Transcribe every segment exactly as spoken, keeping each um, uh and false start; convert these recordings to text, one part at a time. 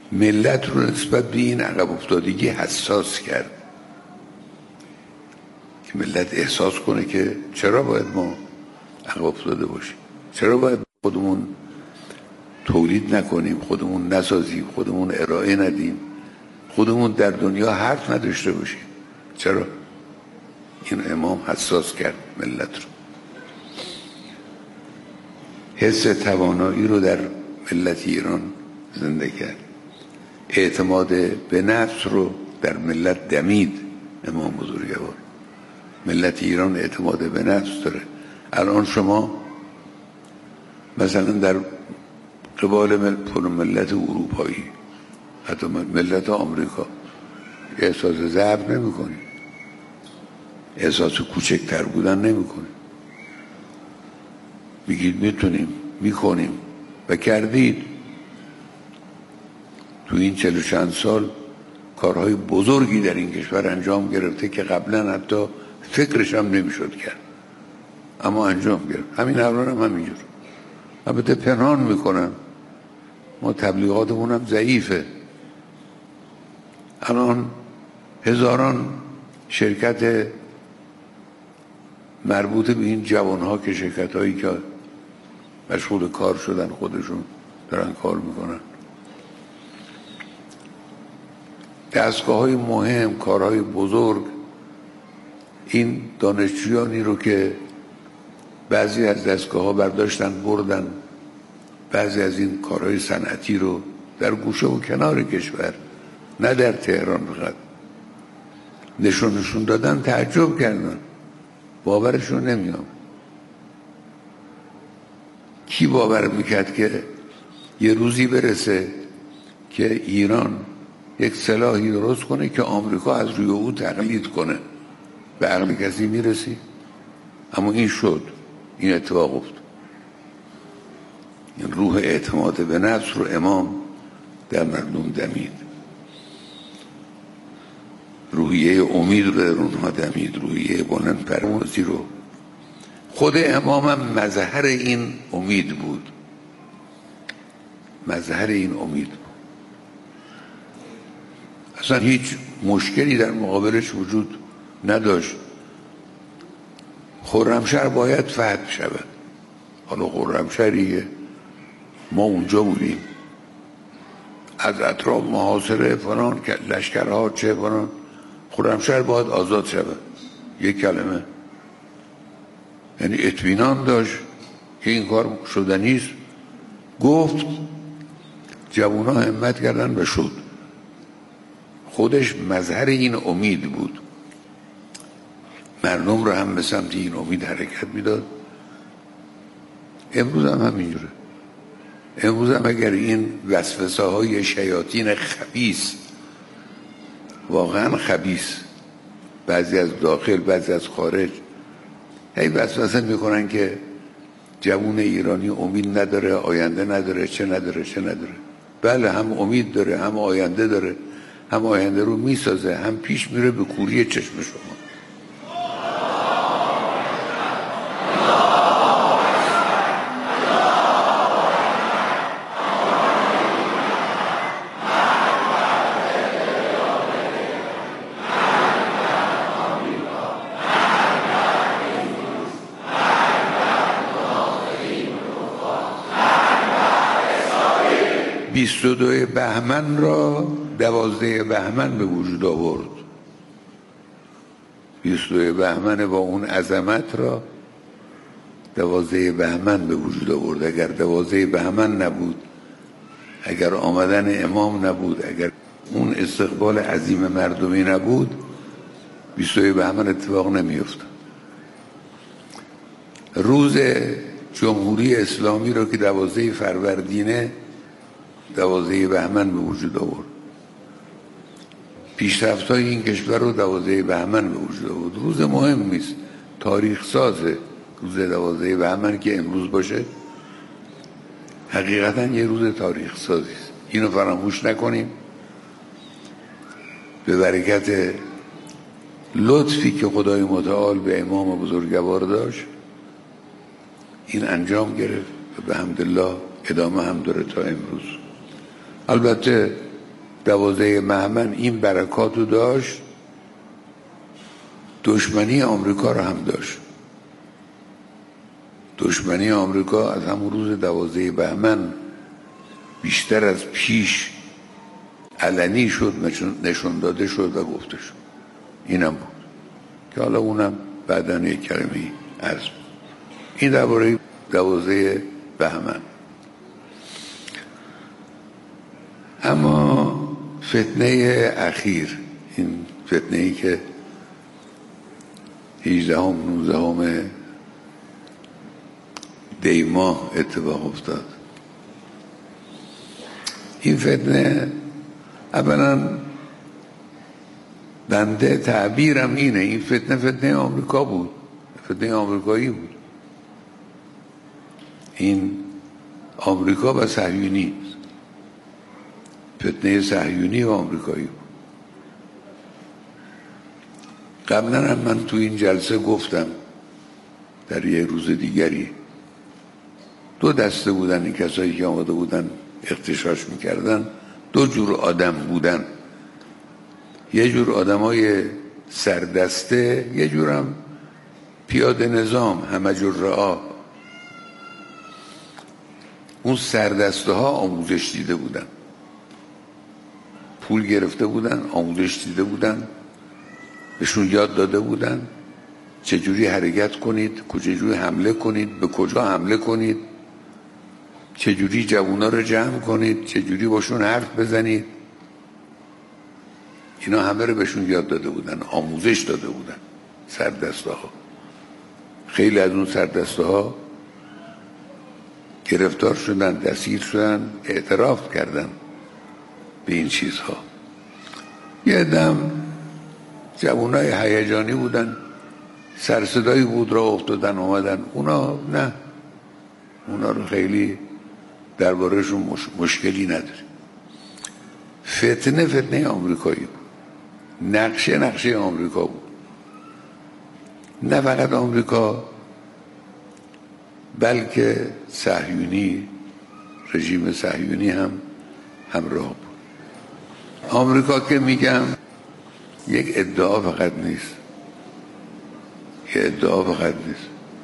ملت رو نسبت به این عقب افتادگی حساس کرد که ملت احساس کنه که چرا باید ما عقب افتاده باشیم، چرا باید خودمون تولید نکنیم، خودمون نسازیم، خودمون ارائه ندیم، خودمون در دنیا حرف نداشته باشیم. چرا؟ این امام حساس کرد ملت رو، حس توانایی رو در ملت ایران زنده کرد، اعتماد به نفس رو در ملت دمید. امام بزرگوار ملت ایران اعتماد به نفس داره. الان شما مثلا در قبال ملت اروپایی، حتی ملت آمریکا، احساس ضعف نمی کنی، احساس کوچکتر بودن نمی کنی، میگید میتونیم، میکنیم و کردید. تو این چل و چند سال کارهای بزرگی در این کشور انجام گرفته که قبلا حتی فکرش هم نمیشد کرد، اما انجام گرفت. همین الان هم همینجور، البته پنهان میکنن، ما تبلیغاتمون هم ضعیفه. الان هزاران شرکت مربوط به این جوانها که شرکت هایی که مشغول کار شدن خودشون دارن کار میکنن، دستگاه های مهم، کارهای بزرگ. این دانشجویانی رو که بعضی از دستگاه ها برداشتن بردن، بعضی از این کارهای صنعتی رو در گوشه و کنار کشور، نه در تهران فقط، نشونشون دادن، تعجب کردن، باورشون نمیاد. کی باور میکرد که یه روزی برسه که ایران یک سلاحی درست کنه که آمریکا از روی او تقلید کنه؟ به عقل کسی میرسی؟ اما این شد، این اتفاق افتاد. این روح اعتماد به نفس رو امام در مردم دمید، روحیه امید رو در اونها دمید، روحیه بلند پروازی رو. خود امام هم مظهر این امید بود، مظهر این امید بود. اصلا هیچ مشکلی در مقابلش وجود نداشت. خرمشهر باید فتح شود. حالا خرمشهریه، ما اونجا بودیم، از اطراف محاصره فلان لشکرها چه فلان، خرمشهر باید آزاد شود. یک کلمه، یعنی اطمینان داشت که این کار شدنیست. گفت، جوونا همت کردن و شد. خودش مظهر این امید بود، مردم رو هم به سمت این امید حرکت میداد. امروز هم همینجوره. امروز هم اگر این وسوسه های شیاطین خبیث، واقعا خبیث، بعضی از داخل بعضی از خارج، هی وسوسه میکنن که جوون ایرانی امید نداره، آینده نداره، چه نداره چه نداره. بله، هم امید داره، هم آینده داره، هم آینده رو میسازه، هم پیش میره به کوری چشم شما. بیست و دو بهمن را دوازده بهمن به وجود آورد. بیست و دو بهمن با اون عظمت را دوازده بهمن به وجود آورد. اگر دوازده بهمن نبود، اگر آمدن امام نبود، اگر اون استقبال عظیم مردمی نبود، بیست و دو بهمن اتفاق نمی‌افتاد. روز جمهوری اسلامی را که دوازده فروردینه، دوازده بهمن به وجود آورد. پیشرفت‌های این کشور رو دوازده بهمن به وجود آورد. روز مهمی است، تاریخ سازه. روز دوازده بهمن که امروز باشه، حقیقتا یه روز تاریخ سازی است. اینو فراموش نکنیم. به برکت لطفی که خدای متعال به امام بزرگوار داشت، این انجام گرفت و به حمدالله ادامه هم داره تا امروز. البته دوازده بهمن این برکات رو داشت، دشمنی آمریکا رو هم داشت. دشمنی آمریکا از همون روز دوازده بهمن بیشتر از پیش علنی شد، نشون داده شد و گفته شد. اینم بود که حالا اونم بعدن یک کلمه‌ای عرض بود. این درباره دوازده بهمن. اما فتنه اخیر، این فتنه‌ای که هجدهم نوزدهم دی ماه اتفاق افتاد، این فتنه اولا بنده تعبیرم اینه، این فتنه فتنه آمریکا بود، فتنه آمریکایی بود. این آمریکا و صهیونی، فتنه صهیونی و آمریکایی بود. قبلا هم من تو این جلسه گفتم در یه روز دیگری، دو دسته بودن این کسایی که آمده بودن اغتشاش میکردن، دو جور آدم بودن. یه جور آدمای سردسته، یه جور هم پیاده نظام، همه جور رعا. اون سردسته ها آموزش دیده بودن، پول گرفته بودن، آموزش دیده بودن، بهشون یاد داده بودن چجوری حرکت کنید، چجوری حمله کنید، به کجا حمله کنید، چجوری جوونا رو جمع کنید، چجوری باشون حرف بزنید. اینا همه رو بهشون یاد داده بودن، آموزش داده بودن سردسته ها. خیلی از اون سردسته ها گرفتار شدن، دستگیر شدن، اعتراف کردن به این چیزها. یه دم جوانای هیجانی بودن، سرصدایی بود را افتادن آمدن. اونا نه، اونا رو خیلی دربارهشون مش... مشکلی نداره. فتنه فتنه آمریکایی بود، نقشه نقشه آمریکا بود. نه فقط آمریکا، بلکه صهیونی، رژیم صهیونی هم همراه بود. آمریکا که میگم یک ادعا فقط نیست، یک ادعا فقط نیست.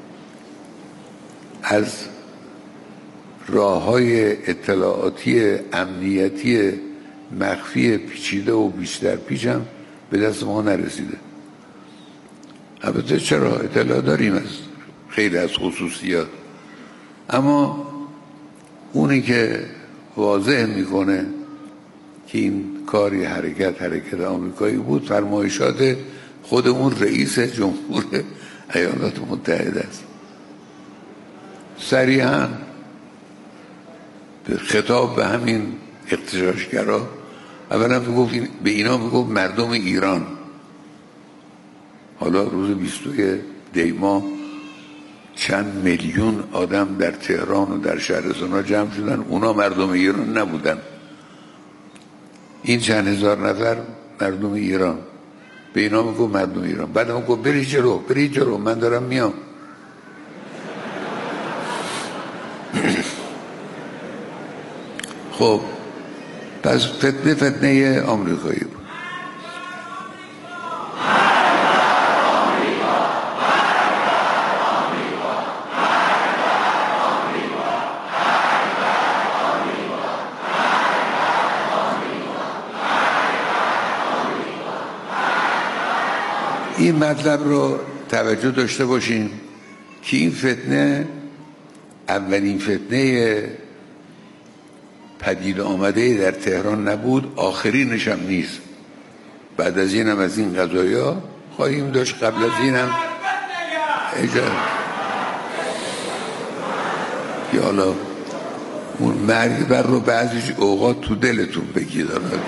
از راه‌های اطلاعاتی امنیتی مخفی پیچیده و بیشتر پیچ هم به دست ما نرسیده. البته چرا اطلاع داریم از خیلی از خصوصیات، اما اونی که واضح میکنه که این کاری حرکت حرکت آمریکایی بود، فرمایشات خود اون رئیس جمهور ایالات متحده است. صریحاً به خطاب به همین اغتشاشگرا اولا میگفت، به اینا میگفت مردم ایران. حالا روز بیستوی دی ماه چند میلیون آدم در تهران و در شهرستان‌ها جمع شدن، اونا مردم ایران نبودن. این چند هزار نفر مردم ایران، به اینا میگفت مردم ایران. بعد هم گفت بری جلو، بری جلو، من دارم میام. خب پس فتنه فتنه آمریکایی بود. این مطلب رو توجه داشته باشیم که این فتنه اولین فتنه پدید آمده در تهران نبود، آخرینش هم نیست. بعد از این هم از این قضایا خواهیم داشت، قبل از این هم اجازه یا حالا اون مرگ بر رو بعضی اوقات تو دلتون بگید.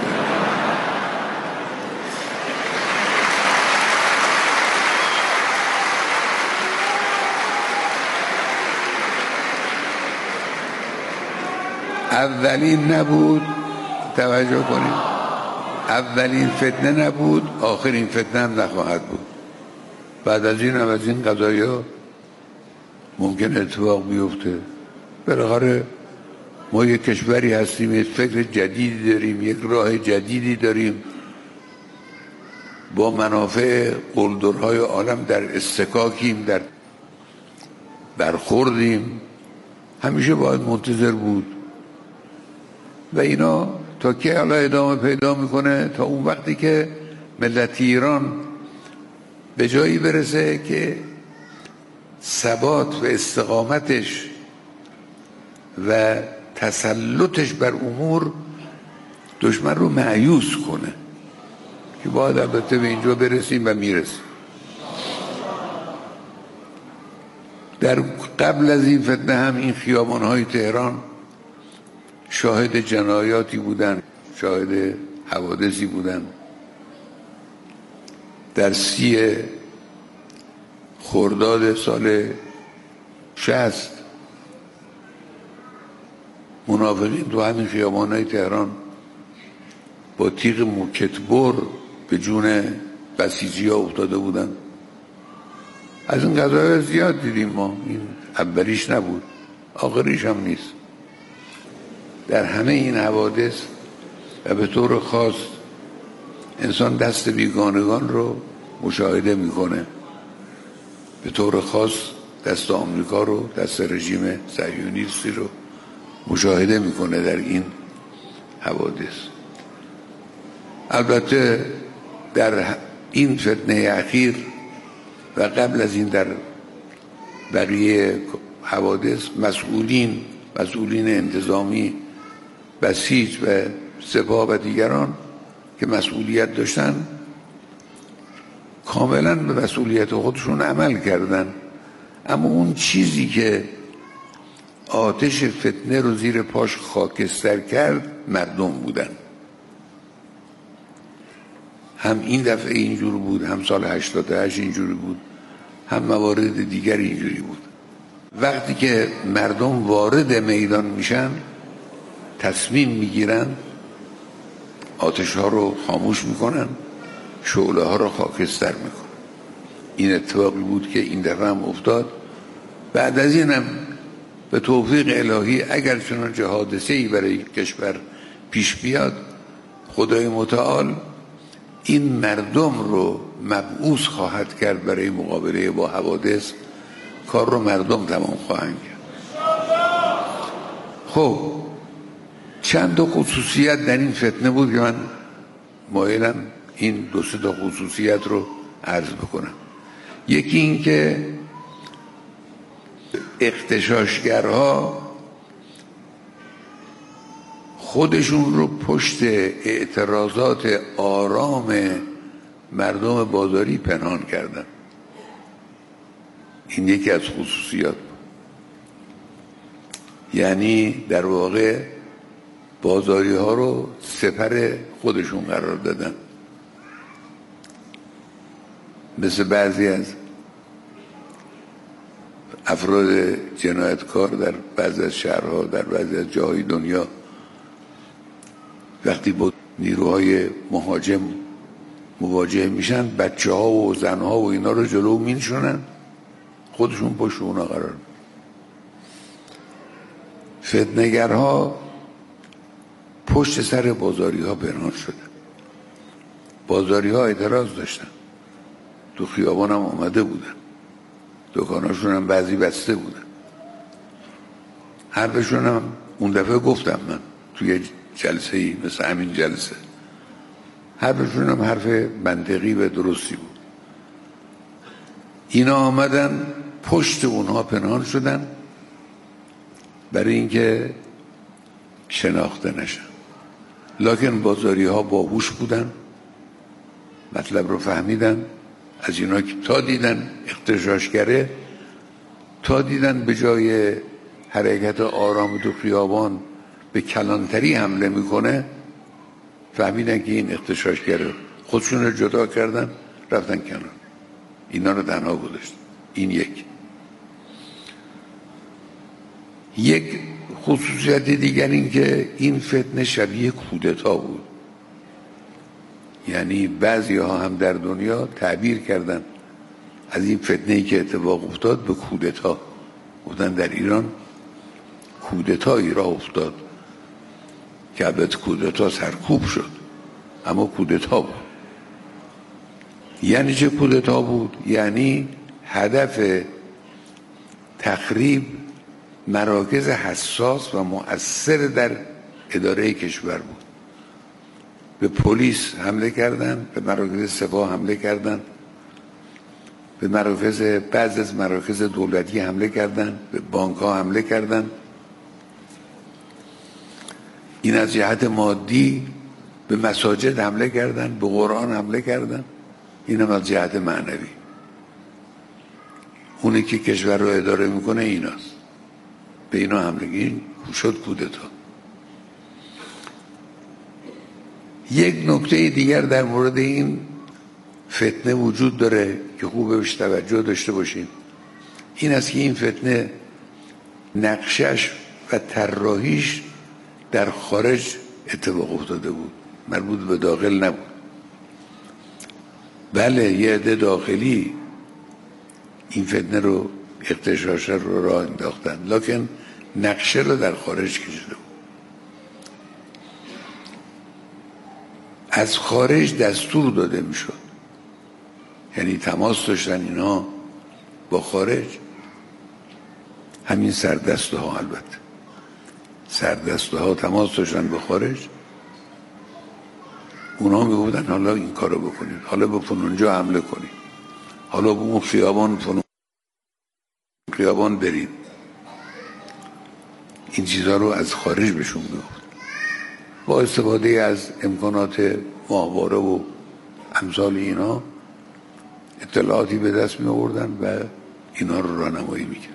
اولین نبود، توجه کنید، اولین فتنه نبود، آخرین فتنه هم نخواهد بود. بعد از این هم از این قضایا ممکن اتفاق بیفته. بالاخره ما یک کشوری هستیم، یک فکر جدیدی داریم، یک راه جدیدی داریم، با منافع قلدرهای عالم در استکاکیم، در برخوردیم. همیشه باید منتظر بود و اینا تا که حالا ادامه پیدا میکنه، تا اون وقتی که ملت ایران به جایی برسه که ثبات و استقامتش و تسلطش بر امور دشمن رو مایوس کنه، که باید البته به اینجا برسیم و میرسیم. در قبل از این فتنه هم این خیابان‌های تهران شاهد جنایاتی بودن، شاهد حوادثی بودن. در سی خرداد سال شصت منافقین تو همین خیابان‌های تهران با تیغ موکتبر به جون بسیجی‌ها افتاده بودن. از این قضایا زیاد دیدیم ما، این اولیش نبود، آخریش هم نیست. در همه این حوادث و به طور خاص انسان دست بیگانگان رو مشاهده میکنه، به طور خاص دست آمریکا رو، دست رژیم صهیونیستی رو مشاهده میکنه در این حوادث. البته در این فتنه اخیر و قبل از این در بقیه حوادث مسئولین مسئولین انتظامی، بسیج و سپاه و دیگران که مسئولیت داشتن کاملا به مسئولیت خودشون عمل کردن، اما اون چیزی که آتش فتنه رو زیر پاش خاکستر کرد مردم بودن. هم این دفعه اینجور بود، هم سال هشتاد و هشت اینجوری بود، هم موارد دیگر اینجوری بود. وقتی که مردم وارد میدان میشن، تصمیم میگیرن، آتش ها رو خاموش میکنن، شعله ها رو خاکستر میکنن. این اتفاقی بود که این دفعه هم افتاد. بعد از این هم به توفیق الهی اگر چنانچه حادثه‌ای برای کشور پیش بیاد، خدای متعال این مردم رو مبعوث خواهد کرد برای مقابله با حوادث. کار رو مردم تمام خواهند کرد. خب چند تا خصوصیت در این فتنه بود که من مایلم این دو سه تا خصوصیت رو عرض بکنم. یکی این که اغتشاشگرها خودشون رو پشت اعتراضات آرام مردم بازاری پنهان کردن. این یکی از خصوصیات بود. یعنی در واقع بازاری ها رو سپر خودشون قرار دادن، مثل بعضی از افراد جنایتکار در بعضی از شهرها، در بعضی از جاهای دنیا، وقتی با نیروهای مهاجم مواجه میشن، بچه ها و زن ها و اینا رو جلو مینشونن، خودشون پشت اونا قرار میدن. فتنه‌گرها پشت سر بازاری ها پنهان شدن. بازاری ها اعتراض داشتن، تو خیابان هم آمده بودن، دکاناشون هم بعضی بسته بودن. حرفشون هم اون دفعه گفتم من توی جلسه ای مثل همین جلسه، حرفشون هم حرف منطقی و درستی بود. اینا آمدن پشت اونها پنهان شدن برای اینکه شناخته نشن. لکن بازاری ها باهوش بودن، مطلب رو فهمیدن. از اینا که تا دیدن اغتشاشگره، تا دیدن به جای حرکت آرام تو خیابان به کلانتری حمله میکنه، فهمیدن که این اغتشاشگره. خودشون رو جدا کردن، رفتن کنار، اینا رو تنها گذاشتن. این یک یک خصوصیت دیگر این که این فتنه شبیه کودتا بود. یعنی بعضی ها هم در دنیا تعبیر کردن از این فتنه‌ای که اتفاق افتاد به کودتا. گفتن در ایران کودتایی راه افتاد که البته کودتا سرکوب شد، اما کودتا بود. یعنی چه کودتا بود؟ یعنی هدف تخریب مراکز حساس و مؤثر در اداره کشور بود. به پلیس حمله کردن، به مراکز سپاه حمله کردن، به مراکز بعض از مراکز دولتی حمله کردن، به بانک ها حمله کردن. این از جهت مادی. به مساجد حمله کردن، به قرآن حمله کردن. این هم از جهت معنوی. اونی که کشور رو اداره میکنه ایناست، به اینا حمله این شد کودتا. یک نکته دیگر در مورد این فتنه وجود داره که خوبه بهش توجه داشته باشیم. این است که این فتنه نقشش و طراحیش در خارج اتفاق افتاده بود، مربوط به داخل نبود. بله یه عده داخلی این فتنه رو اغتشاش رو راه انداختن، لکن نقشه رو در خارج کشیده بود. از خارج دستور داده میشد، یعنی تماس داشتن اینها با خارج. همین سردسته ها، البته سردسته ها تماس داشتن با خارج. اونا میگفتن حالا این کارو بکنید، حالا به فلانجا حمله کنید، حالا به اون خیابان فلان خیابان برید. این چیزها رو از خارج بهشون میگفت، با استفاده از امکانات ماهواره و امثال اینا اطلاعاتی به دست می آوردن و اینا رو راهنمایی میکرد.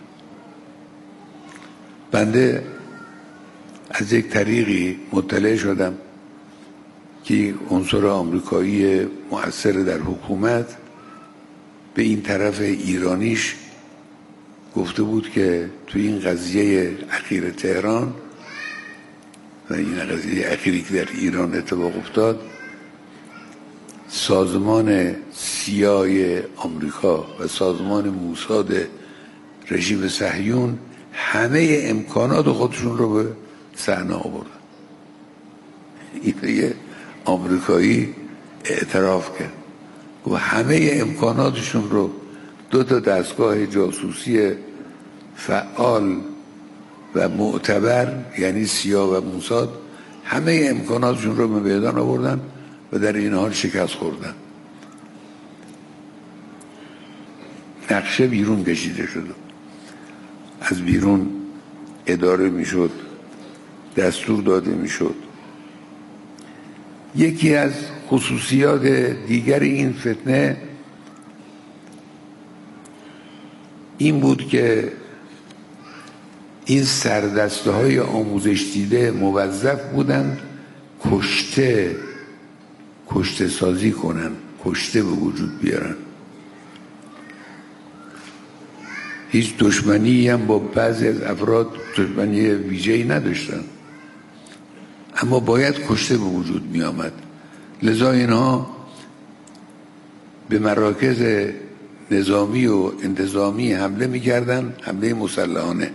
بنده از یک طریقی مطلع شدم که عنصر آمریکایی مؤثر در حکومت به این طرف ایرانیش گفته بود که تو این قضیه اخیر تهران و این قضیه اخیری که در ایران اتفاق افتاد، سازمان سیای آمریکا و سازمان موساد رژیم صهیون همه امکانات خودشون رو به صحنه آوردن. این یه آمریکایی اعتراف کرد و همه امکاناتشون رو، دو تا دستگاه جاسوسی فعال و معتبر یعنی سیا و موساد، همه امکاناتشون رو به میدان آوردن و در این حال شکست خوردن. نقشه بیرون کشیده شد، از بیرون اداره میشد، دستور داده میشد. یکی از خصوصیات دیگر این فتنه این بود که این سردسته های آموزش دیده موظف بودند کشته کشته سازی کنن، کشته به وجود بیارن. هیچ دشمنی هم با بعضی از افراد دشمنی ویژه‌ای نداشتن، اما باید کشته به وجود می آمد. لذا اینها به مراکز نظامی و انتظامی حمله می کردن، حمله مسلحانه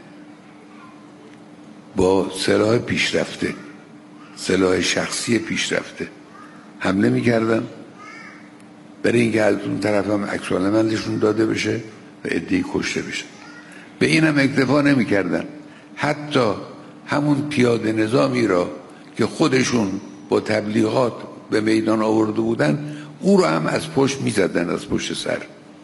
با سلاح پیشرفته، سلاح شخصی پیشرفته حمله می کردن، برای اینکه از اون طرف هم عکس العملشون داده بشه و عده‌ای کشته بشه. به این هم اکتفا نمی کردن، حتی همون پیاده نظامی را که خودشون با تبلیغات به میدان آورده بودن، او رو هم از پشت می زدن، از پشت سر.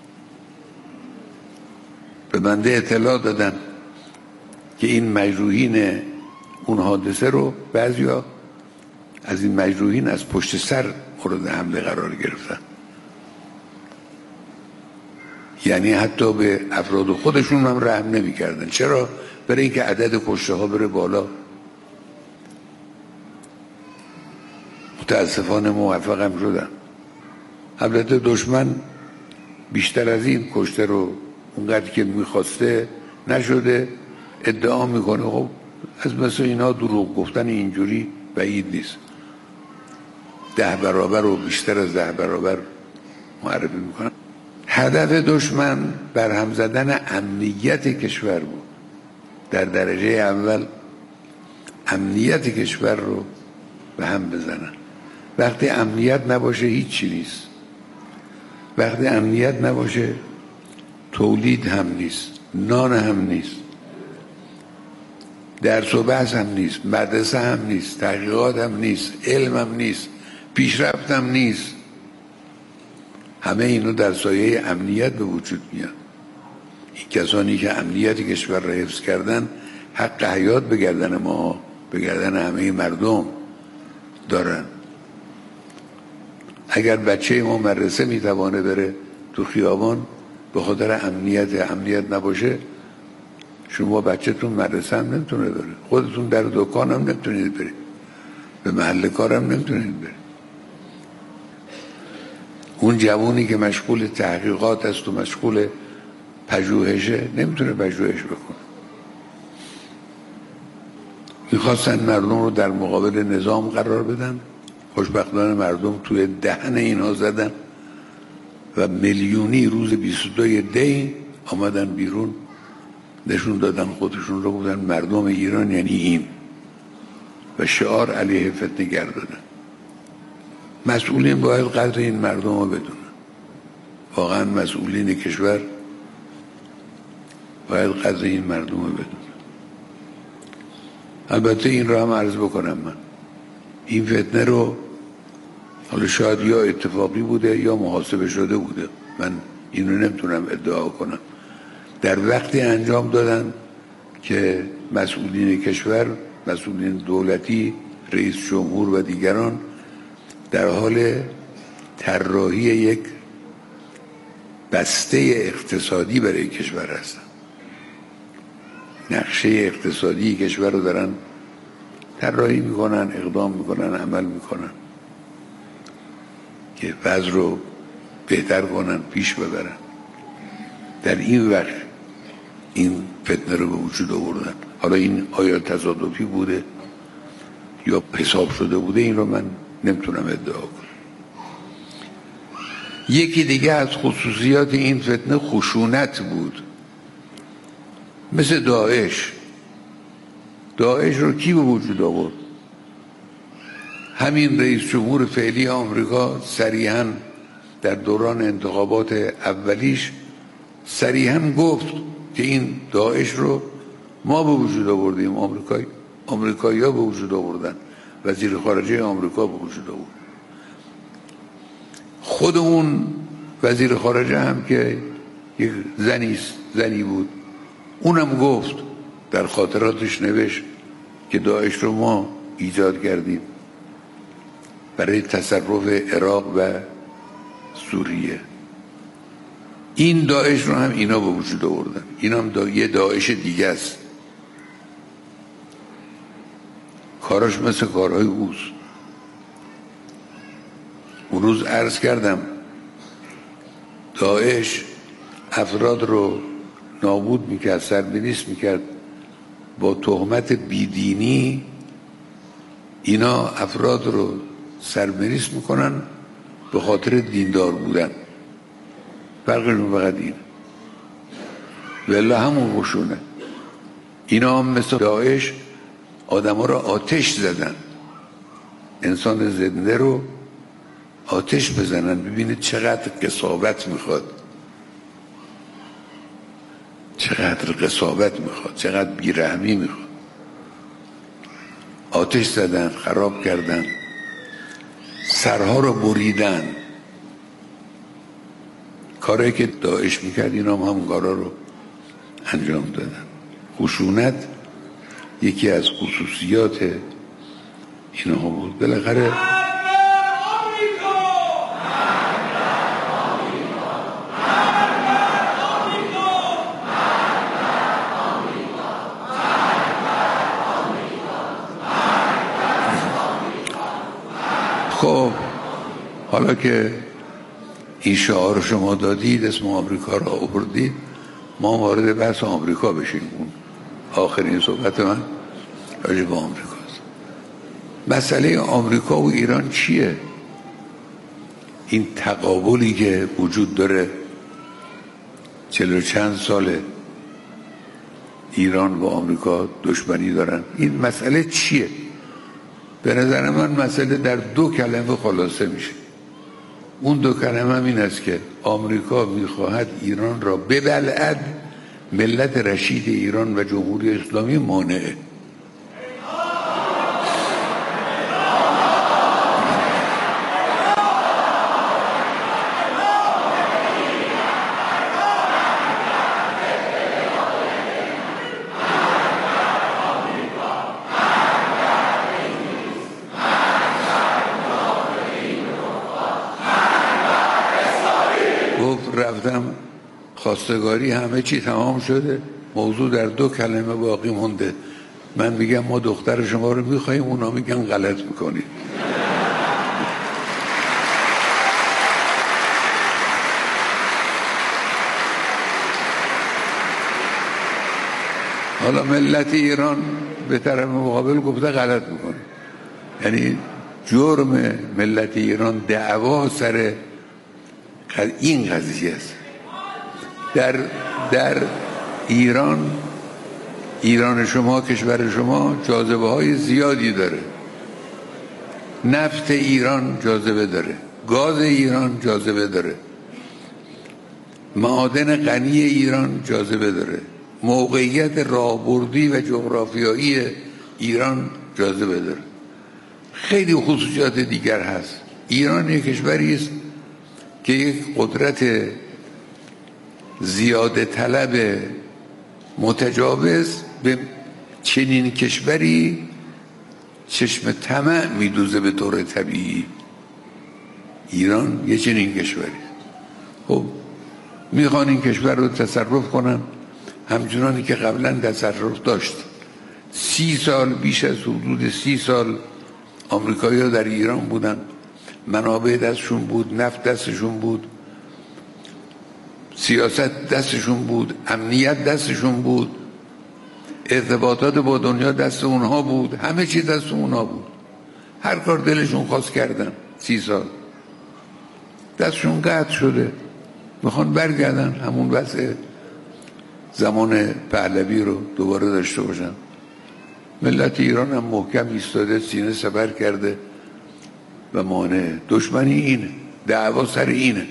به بنده اطلاع دادن که این مجروحین اون حادثه رو بعضیا از این مجروحین از پشت سر مورد حمله قرار گرفتن، یعنی حتی به افراد خودشون هم رحم نمی کردن. چرا؟ برای اینکه عدد کشته ها بره بالا. متاسفانه موفق هم شدن. البته دشمن بیشتر از این کشته رو اونقدر که میخواسته نشده، ادعا میکنه. خب از مثل اینا دروغ گفتن اینجوری بعید نیست. ده برابر و بیشتر از ده برابر معرفی میکنن. هدف دشمن برهم زدن امنیت کشور بود. در درجه اول امنیت کشور رو به هم بزنن. وقتی امنیت نباشه هیچی نیست. وقتی امنیت نباشه تولید هم نیست، نان هم نیست، درس و بحث هم نیست، مدرسه هم نیست، تحقیقات هم نیست، علم هم نیست، پیشرفت هم نیست. همه اینو در سایه امنیت به وجود میاد. این کسانی که امنیت کشور را حفظ کردن حق حیات به گردن ما، به گردن همه مردم دارن. اگر بچه ما مدرسه میتوانه بره تو خیابان به خاطر امنیت امنیت نباشه، شما بچه‌تون مدرسه هم نمیتونه بره، خودتون در دکان هم نمیتونید برید، به محل کار هم نمیتونید برید. اون جوانی که مشغول تحقیقات است و مشغول پژوهشه نمیتونه پژوهش بکنه. میخواستن مردم رو در مقابل نظام قرار بدن، خوشبختانه مردم توی دهن اینها زدن و میلیونی روز بیست و دو دی آمدن بیرون، نشون دادن خودشون رو، بودن مردم ایران یعنی این، و شعار علیه فتنه گردادن. مسئولین باید قدر این مردم رو بدونن. واقعا مسئولین کشور باید قدر این مردم رو بدونن. البته این را هم عرض بکنم، من این فتنه رو حالا شاید یا اتفاقی بوده یا محاسبه شده بوده، من اینو نمیتونم ادعا کنم، در وقتی انجام دادن که مسئولین کشور، مسئولین دولتی، رئیس جمهور و دیگران در حال طراحی یک بسته اقتصادی برای کشور هستن. نقشه اقتصادی کشور رو دارن طراحی میکنن، اقدام میکنن، عمل میکنن که وضع رو بهتر کنن، پیش ببرن. در این وقت این فتنه رو به وجود آوردن. حالا این آیا تصادفی بوده یا حساب شده بوده، این رو من نمیتونم ادعا کنم. یکی دیگه از خصوصیات این فتنه خشونت بود، مثل داعش. داعش رو کی به وجود آورد؟ همین رئیس جمهور فعلی آمریکا صریحاً در دوران انتخابات اولیش صریحاً گفت که این داعش رو ما به وجود آوردیم، آمریکایی آمریکایی‌ها به وجود آوردن، وزیر خارجه آمریکا به وجود آورد. خود اون وزیر خارجه هم که یک زنی زنی بود، اونم گفت، در خاطراتش نوشت که داعش رو ما ایجاد کردیم برای تصرف عراق و سوریه. این داعش رو هم اینا به وجود آوردن. این هم دا... یه داعش دیگه است. کاراش مثل کارهای اوست. اون روز عرض کردم داعش افراد رو نابود میکرد، سرنوشت میکرد با تهمت بیدینی. اینا افراد رو سرنوشت میکنن به خاطر دیندار بودن. فرقشون فقط این، والله همون خشونه. اینا هم مثل داعش آدم ها رو آتش زدن، انسان زنده رو آتش بزنن. ببینید چقدر قساوت میخواد، چقدر قساوت میخواد، چقدر بیرحمی میخواد. آتش زدن، خراب کردن، سرها رو بریدن. کاری که داعش میکرد اینا هم همون کارا رو انجام دادن. خشونت یکی از خصوصیات اینها بود. بالاخره خب حالا که این شعار شما دادید، اسم آمریکا را آوردید، ما وارد بحث آمریکا بشیم. اون آخرین صحبت من راجع به آمریکاست. مسئله آمریکا و ایران چیه؟ این تقابلی که وجود داره چهل و چند ساله ایران و آمریکا دشمنی دارن. این مسئله چیه؟ به نظر من مسئله در دو کلمه خلاصه میشه. اون دو کلمه هم این است که آمریکا میخواهد ایران را ببلعد، ملت رشید ایران و جمهوری اسلامی مانعه. رفتم خواستگاری همه چی تمام شده، موضوع در دو کلمه باقی مونده. من میگم ما دختر شما رو میخواییم، اونا میگن غلط میکنید. حالا ملت ایران به طرف مقابل گفته غلط میکنه. یعنی جرم ملت ایران دعوا سر این قضیه است. در در ایران ایران شما، کشور شما جاذبه های زیادی داره. نفت ایران جاذبه داره، گاز ایران جاذبه داره، معادن غنی ایران جاذبه داره، موقعیت راهبردی و جغرافیایی ایران جاذبه داره، خیلی خصوصیات دیگر هست. ایران یک کشوری است که یک قدرت زیاده طلب متجاوز به چنین کشوری چشم طمع میدوزه به طور طبیعی. ایران یه چنین کشوری. خب میخوان این کشور رو تصرف کنن همچنانی که قبلا تصرف داشت. سی سال، بیش از حدود سی سال آمریکایی ها در ایران بودن، منابع دستشون بود، نفت دستشون بود، سیاست دستشون بود، امنیت دستشون بود، ارتباطات با دنیا دست اونها بود، همه چیز دست اونها بود. هر کار دلشون خواست کردن. سی سال دستشون قطع شده، میخوان برگردن همون وضع زمان پهلوی رو دوباره داشته باشن. ملت ایران هم محکم ایستاده، سینه سپر کرده و مانع. دشمنی اینه، دعوا سر اینه.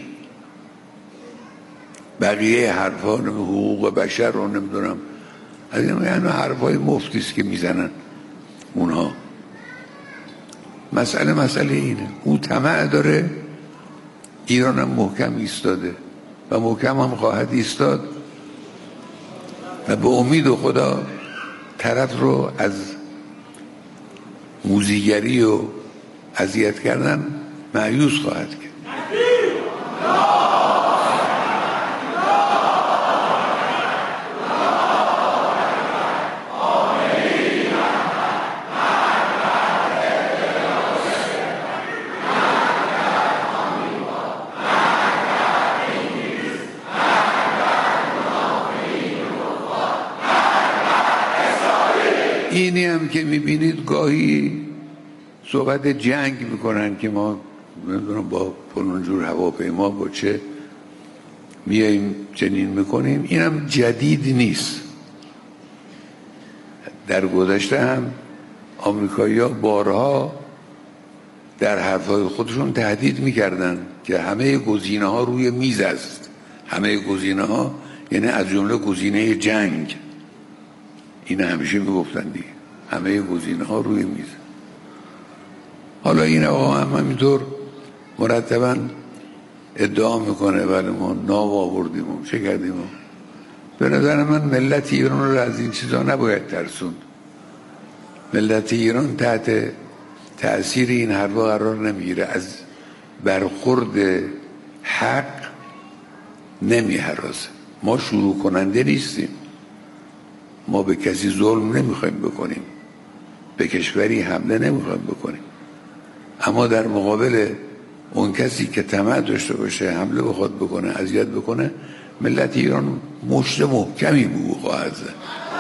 بقیه حرفان حقوق بشر رو نمیدونم از این یعنی حرفای مفتی است که میزنن اونها. مسئله مسئله اینه. اون طمع داره، ایران هم محکم ایستاده و محکم هم خواهد ایستاد و به امید خدا طرف رو از موذیگری و اذیت کردن مایوس خواهد کرد. اینی هم که میبینید گاهی صحبت جنگ میکنن که ما نمیدونم با فلان جور هواپیما با چه میاییم چنین میکنیم. اینم جدید نیست. در گذشته هم آمریکایی‌ها بارها در حرفهای خودشون تهدید میکردن که همه گزینه ها روی میز است. همه گزینه ها یعنی از جمله گزینه جنگ. این همیشه میگفتن دیگه، همه گزینه ها روی میز. حالا این آقا هم همینطور مرتبا ادعا میکنه ولی ما ناو آوردیم و چه کردیم. به نظر من ملت ایران رو از این چیزا نباید ترسوند. ملت ایران تحت تأثیر این حرفا قرار نمیگیره، از برخورد حق نمیهراسه. ما شروع کننده نیستیم، ما به کسی ظلم نمیخوایم بکنیم، به کشوری حمله نمیخوایم بکنیم، اما در مقابل اون کسی که طمع داشته باشه حمله بخواد بکنه، اذیت بکنه، ملت ایران مشت محکمی به او خواهد زد.